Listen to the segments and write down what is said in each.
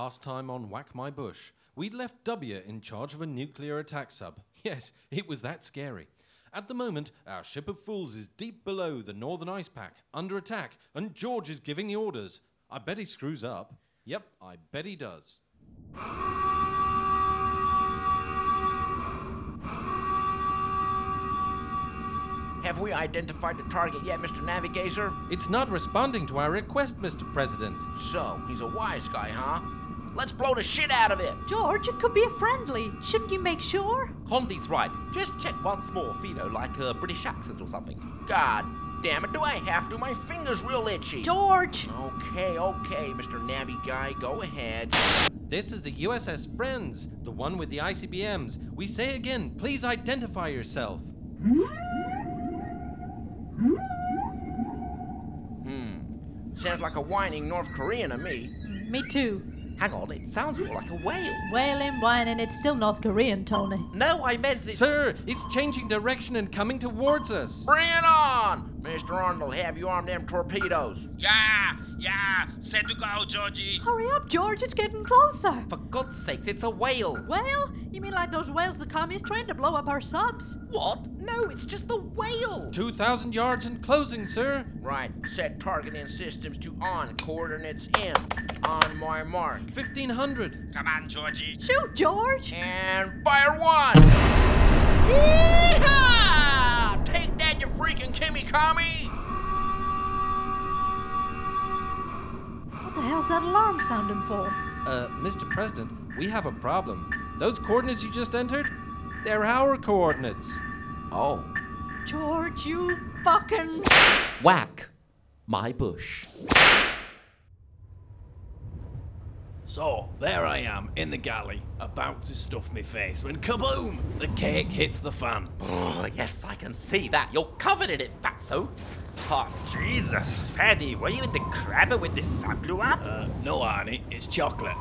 Last time on Whack My Bush, we'd left W in charge of a nuclear attack sub. Yes, it was that scary. At the moment, our ship of fools is deep below the northern ice pack, under attack, and George is giving the orders. I bet he screws up. Yep, I bet he does. Have we identified the target yet, Mr. Navigator? It's not responding to our request, Mr. President. So, he's a wise guy, huh? Let's blow the shit out of it! George, it could be a friendly. Shouldn't you make sure? Condi's right. Just check once more, like a British accent or something. God damn it, do I have to? My finger's real itchy. George! Okay, Mr. Navi guy, go ahead. This is the USS Friends, the one with the ICBMs. We say again, please identify yourself. Sounds like a whining North Korean to me. Me too. Hang on, it sounds more like a whale. Wailing, whining, it's still North Korean, Tony. No, I meant it. Sir, it's changing direction and coming towards us. Bring it on! Mr. Arnold, have you armed them torpedoes? Yeah, set to go, Georgie. Hurry up, George, it's getting closer. For God's sake, it's a whale. Whale? You mean like those whales the commies trained to blow up our subs? What? No, it's just a whale. 2,000 yards and closing, sir. Right, set targeting systems to on, coordinates in. On my mark. 1,500. Come on, Georgie. Shoot, George! And fire one! Yeehaw! Take that, you freaking Kimmy commie! What the hell's that alarm sounding for? Mr. President, we have a problem. Those coordinates you just entered, they're our coordinates. Oh. George, you fucking... Whack my bush. So, there I am, in the galley, about to stuff my face, when kaboom! The cake hits the fan. Oh, yes, I can see that. You're covered in it, fatso. Oh, Jesus. Paddy, were you in the crabber when the sun blew up? No, Arnie, it's chocolate.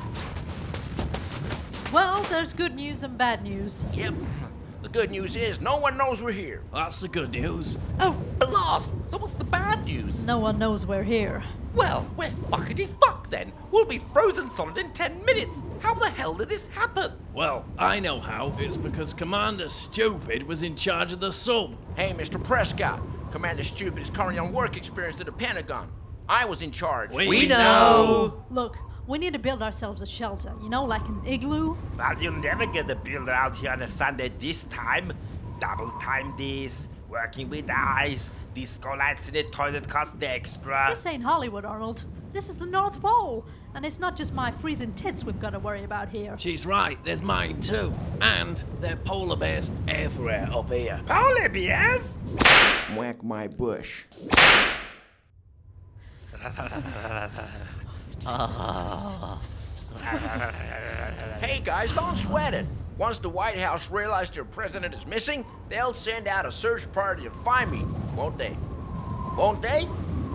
Well, there's good news and bad news. Yep. The good news is no one knows we're here. That's the good news. Oh, blast! So what's the bad news? No one knows we're here. Well, we're fuckity fuck then. We'll be frozen solid in 10 minutes. How the hell did this happen? Well, I know how. It's because Commander Stupid was in charge of the sub. Hey, Mr. Prescott. Commander Stupid is currently on work experience at the Pentagon. I was in charge. We know. Look, we need to build ourselves a shelter, like an igloo. Well, you'll never get a builder out here on a Sunday this time. Double time this, working with eyes. Disco lights in the toilet cost extra. This ain't Hollywood, Arnold. This is the North Pole. And it's not just my freezing tits we've got to worry about here. She's right, there's mine too. And there are polar bears everywhere up here. Polar bears? Whack my bush. Hey guys, don't sweat it. Once the White House realizes their president is missing, they'll send out a search party to find me, won't they? Won't they?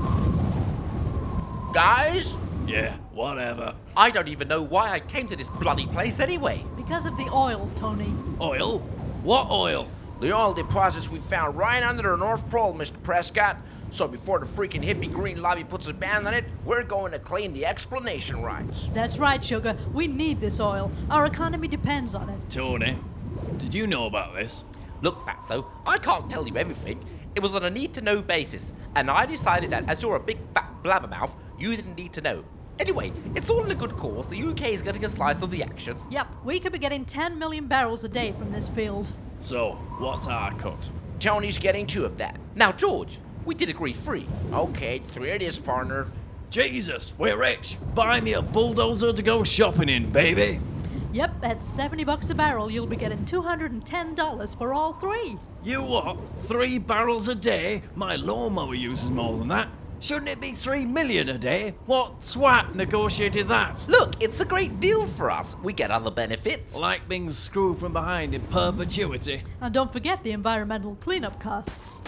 Guys? Yeah, whatever. I don't even know why I came to this bloody place anyway. Because of the oil, Tony. Oil? What oil? The oil deposits we found right under the North Pole, Mr. Prescott. So before the freaking hippie green lobby puts a ban on it, we're going to claim the explanation rights. That's right, Sugar. We need this oil. Our economy depends on it. Tony, did you know about this? Look, fatso, I can't tell you everything. It was on a need-to-know basis, and I decided that as you're a big fat blabbermouth, you didn't need to know. Anyway, it's all in a good cause. The UK is getting a slice of the action. Yep, we could be getting 10 million barrels a day from this field. So, what's our cut? Tony's getting 2 of that. Now, George, we did agree 3. Okay, 3 it is, partner. Jesus, we're rich. Buy me a bulldozer to go shopping in, baby. Yep, at $70 a barrel, you'll be getting $210 for all 3. You what? 3 barrels a day? My lawnmower uses more than that. Shouldn't it be 3 million a day? What swat negotiated that? Look, it's a great deal for us. We get other benefits. Like being screwed from behind in perpetuity. And don't forget the environmental cleanup costs.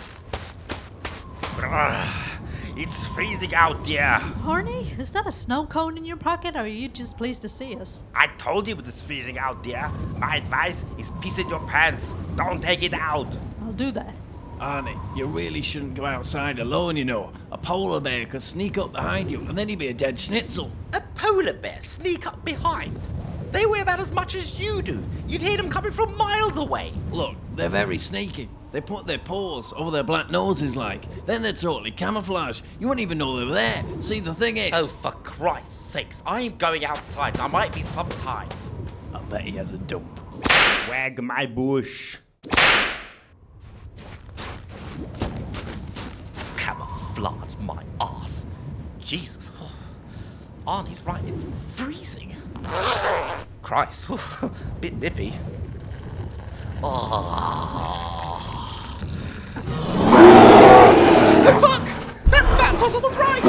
It's freezing out there. Horny, is that a snow cone in your pocket, or are you just pleased to see us? I told you it's freezing out there. My advice is piss in your pants. Don't take it out. I'll do that. Arnie, you really shouldn't go outside alone, A polar bear could sneak up behind you and then he'd be a dead schnitzel. A polar bears sneak up behind. They weigh about as much as you do. You'd hear them coming from miles away. Look, they're very sneaky. They put their paws over their black noses like. Then they're totally camouflaged. You wouldn't even know they were there. See, the thing is... Oh, for Christ's sakes, I ain't going outside. I might be some time. I bet he has a dump. Wag my bush. Camouflage my ass. Jesus. Arnie's right, it's freezing. Christ. Bit nippy. Oh, fuck! That fat fossil was right!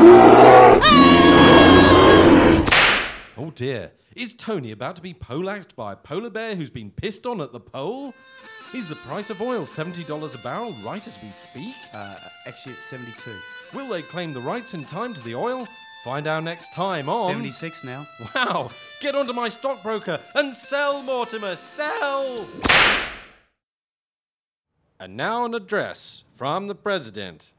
Oh dear. Is Tony about to be poleaxed by a polar bear who's been pissed on at the pole? Is the price of oil $70 a barrel right as we speak? Actually, it's 72. Will they claim the rights in time to the oil? Find out next time on... 76 now. Wow! Get onto my stockbroker and sell, Mortimer, sell! And now an address from the President.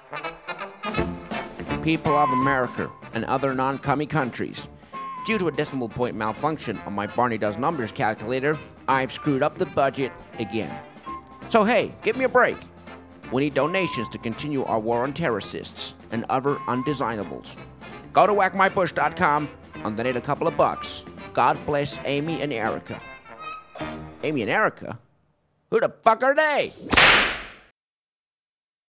People of America and other non-commie countries. Due to a decimal point malfunction on my Barney Does Numbers calculator, I've screwed up the budget again. So hey, give me a break. We need donations to continue our war on terrorists and other undesignables. Go to whackmybush.com and donate a couple of bucks. God bless Amy and Erica. Amy and Erica? Who the fuck are they?